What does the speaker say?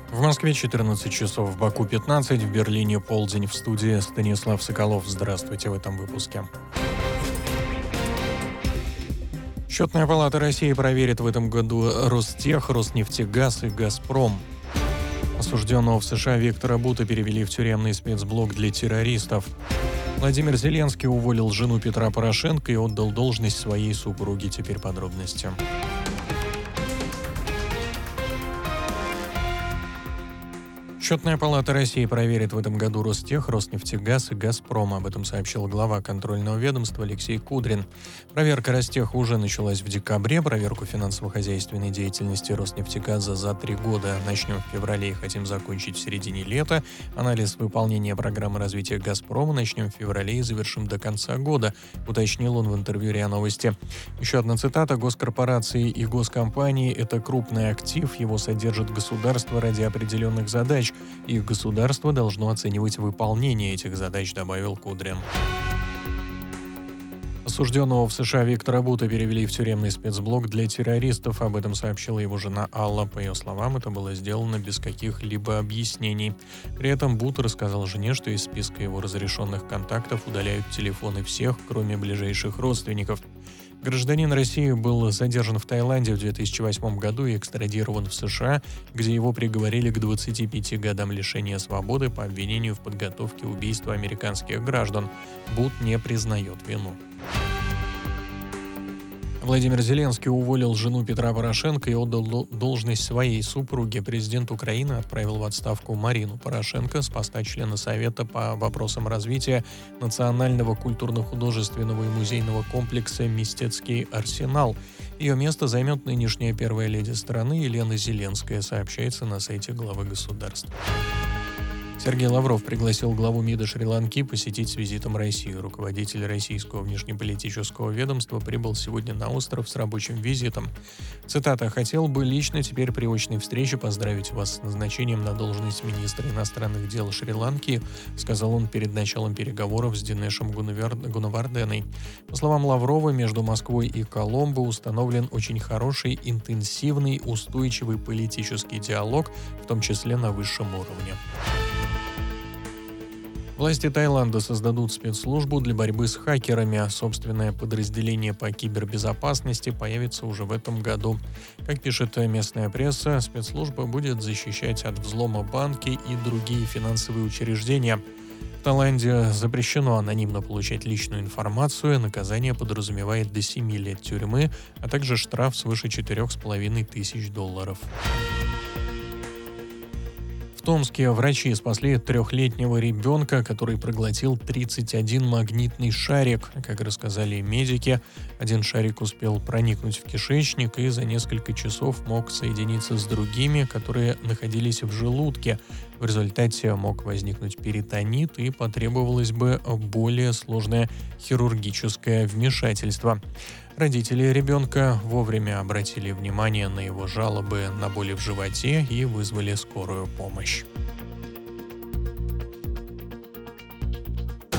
В Москве 14 часов, в Баку 15, в Берлине полдень. В студии Станислав Соколов. Здравствуйте в этом выпуске. Счетная палата России проверит в этом году Ростех, Роснефтегаз и Газпром. Осужденного в США Виктора Бута перевели в тюремный спецблок для террористов. Владимир Зеленский уволил жену Петра Порошенко и отдал должность своей супруге. Теперь подробности. Счетная палата России проверит в этом году Ростех, Роснефтегаз и Газпром. Об этом сообщил глава контрольного ведомства Алексей Кудрин. Проверка Ростеха уже началась в декабре. Проверку финансово-хозяйственной деятельности Роснефтегаза за 3 года начнем в феврале и хотим закончить в середине лета. Анализ выполнения программы развития Газпрома начнем в феврале и завершим до конца года, уточнил он в интервью РИА Новости. Еще одна цитата. Госкорпорации и госкомпании – это крупный актив, его содержит государство ради определенных задач. И государство должно оценивать выполнение этих задач, добавил Кудрин. Осужденного в США Виктора Бута перевели в тюремный спецблок для террористов. Об этом сообщила его жена Алла. По ее словам, это было сделано без каких-либо объяснений. При этом Бут рассказал жене, что из списка его разрешенных контактов удаляют телефоны всех, кроме ближайших родственников. Гражданин России был задержан в Таиланде в 2008 году и экстрадирован в США, где его приговорили к 25 годам лишения свободы по обвинению в подготовке убийства американских граждан. Бут не признает вину. Владимир Зеленский уволил жену Петра Порошенко и отдал должность своей супруге. Президент Украины отправил в отставку Марину Порошенко с поста члена Совета по вопросам развития национального культурно-художественного и музейного комплекса «Мистецкий арсенал». Ее место займет нынешняя первая леди страны Елена Зеленская, сообщается на сайте главы государства. Сергей Лавров пригласил главу МИДа Шри-Ланки посетить с визитом Россию. Руководитель российского внешнеполитического ведомства прибыл сегодня на остров с рабочим визитом. Цитата: «Хотел бы лично теперь при очной встрече поздравить вас с назначением на должность министра иностранных дел Шри-Ланки», сказал он перед началом переговоров с Динешем Гунаварденой. По словам Лаврова, между Москвой и Коломбо установлен очень хороший, интенсивный, устойчивый политический диалог, в том числе на высшем уровне. Власти Таиланда создадут спецслужбу для борьбы с хакерами, а собственное подразделение по кибербезопасности появится уже в этом году. Как пишет местная пресса, спецслужба будет защищать от взлома банки и другие финансовые учреждения. В Таиланде запрещено анонимно получать личную информацию, наказание подразумевает до 7 лет тюрьмы, а также штраф свыше $4500. В Томске врачи спасли 3-летнего ребенка, который проглотил 31 магнитный шарик. Как рассказали медики, один шарик успел проникнуть в кишечник и за несколько часов мог соединиться с другими, которые находились в желудке. В результате мог возникнуть перитонит и потребовалось бы более сложное хирургическое вмешательство. Родители ребенка вовремя обратили внимание на его жалобы на боли в животе и вызвали скорую помощь.